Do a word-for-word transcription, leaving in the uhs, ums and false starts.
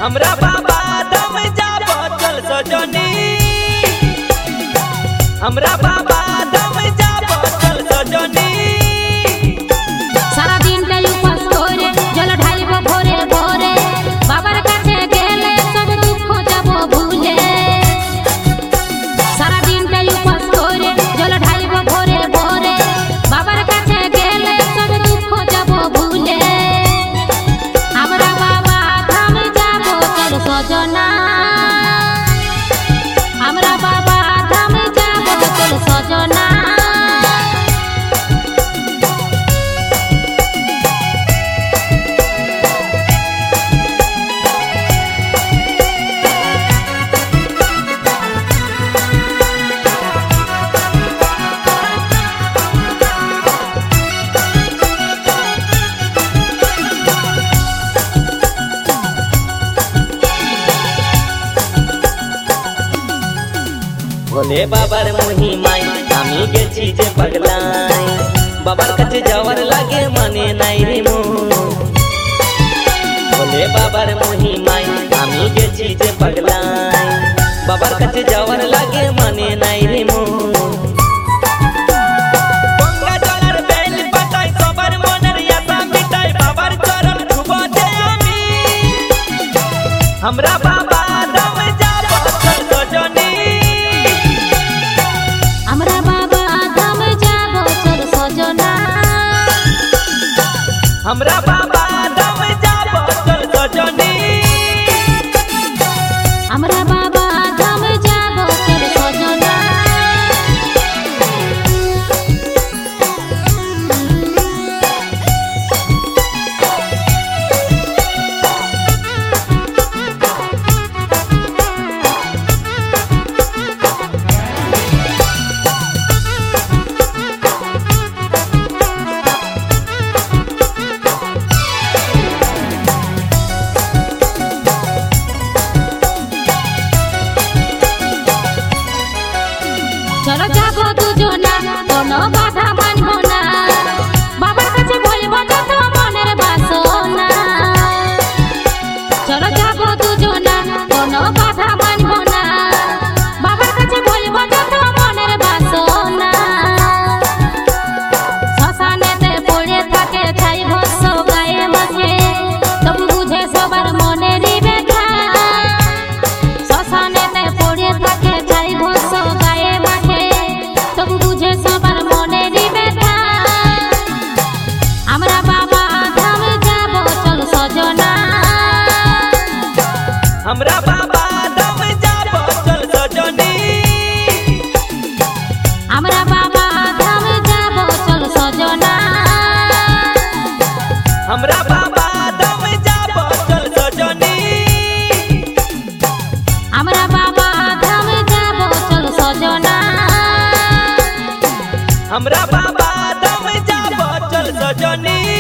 हमरा बाबा दम जा बचल सजनी, हमरा बाबा दम जा बचल सजनी। सारा दिन के उपास करे जल ढालिबो भोरे भोरे, बाबार काছে गेले सब दुख जाबो भूले। सारा दिन के उपास करे जल ढालिबो भोरे भोरे, बाबार काছে गेले सब दुख जाबो भूले। हमरा बाबा धाम जाबो चल सजना, हमरा बाबा धाम जाबो चल सजना। भोले बाबार मुही माई आमी गेছি যে पगलाई, बाबार काছে যাওয়ার লাগে মানে নাই রে মন। भोले बाबार मुही माई आमी गेছি যে पगलाई, बाबार काছে যাওয়ার লাগে মানে নাই রে মন। গঙ্গা জলের বেল পাতায় সবার মনের আশা মিটাই, বাবার চরণ ছুঁবো যে আমি। हमरा बाबा दम जा बचल सजनी, हमरा बाबा धाम जाबो चल सजना, हमरा बाबा दम जा बचल सजनी। हमरा बाबा धाम जाबो चल सजना। चलो जाबो दुजना कोनो बाधा मानबो ना, बाবার কাছে বলবো যত মনের বাসনা। চলো যাবো দুजना কোনো বাধা মানবো না, বাবার কাছে বলবো যত মনের বাসনা। শ্মশানেতে পড়ে থাকে ছাই ভস্ম গায়ে মাঝে, তবু বুঝে সবার মনেরই ব্যথা। শ্মশানেতে পড়ে থাকে ছাই ভস্ম গায়ে মাঝে, তবু বুঝে সবার মনেরই ব্যথা। আমরা বাবা ধাম যাবো চল সজনা, हमरा बाबा दम जा बचल सजनी, আমরা বাবা ধাম যাবো চল সজনা। हमरा बाबा दम जा बचल सजनी, আমরা বাবা ধাম যাবো চল সজনা। हमरा बाबा दम जा बचल सजनी।